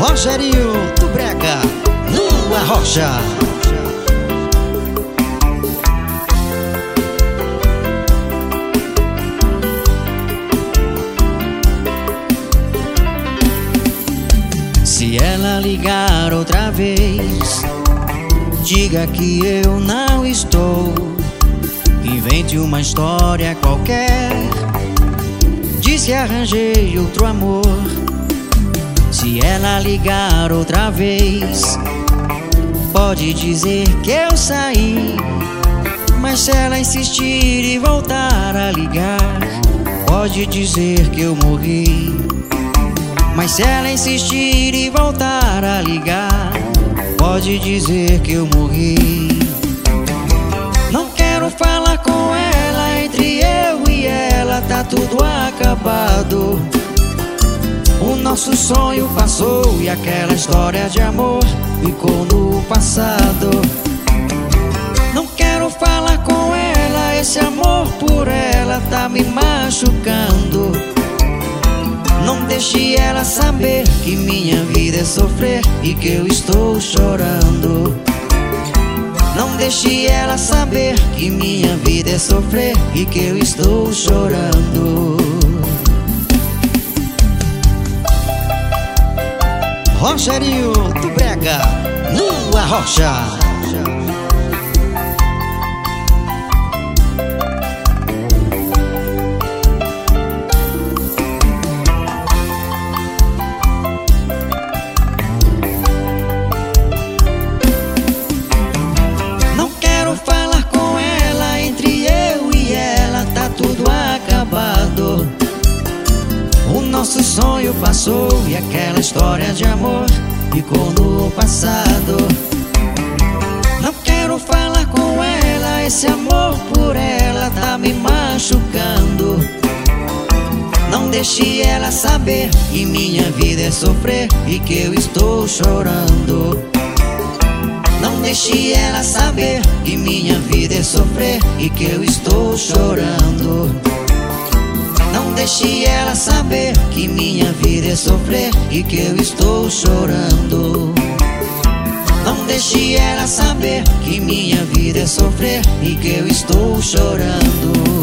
Rogerinho do Brega, no Arrocha. Se ela ligar outra vez, diga que eu não estou. Invente uma história qualquer, diz que arranjei outro amor. Se ela ligar outra vez, pode dizer que eu saí. Mas se ela insistir e voltar a ligar, pode dizer que eu morri. Mas se ela insistir e voltar a ligar, pode dizer que eu morri. Não quero falar com ela, entre eu e ela tá tudo acabado. O nosso sonho passou e aquela história de amor ficou no passado. Não quero falar com ela, esse amor por ela tá me machucando. Não deixe ela saber que minha vida é sofrer e que eu estou chorando. Não deixe ela saber que minha vida é sofrer e que eu estou chorando. Rogerinho do Brega, no Arrocha. Não quero falar com ela, entre eu e ela tá tudo acabado. O nosso sonho passou e aquela história de amor ficou no passado. Não quero falar com ela, esse amor por ela tá me machucando. Não deixe ela saber que minha vida é sofrer e que eu estou chorando. Não deixe ela saber que minha vida é sofrer e que eu estou chorando. Não deixe ela saber que minha vida é sofrer e que eu estou chorando. Não deixe ela saber que minha vida é sofrer e que eu estou chorando.